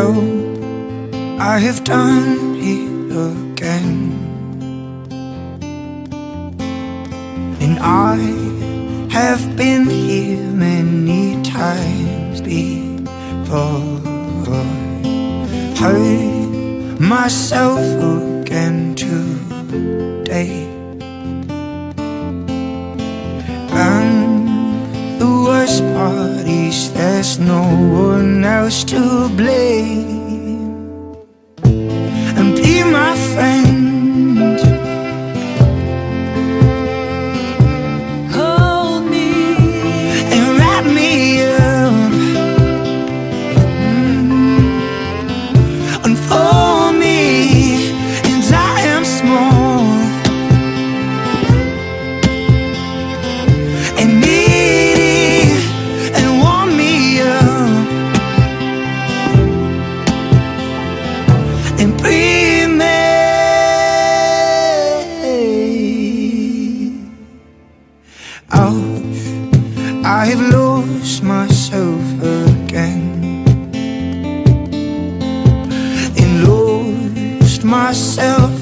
help, I have done it again. And I have been here many times before, hurt myself again today. And the worst part is there's no one else to blame. And be my friend, hold me and wrap me up, unfold me, and I am small and needy, and warm me up and breathe me. Ouch, I have lost myself again, and lost myself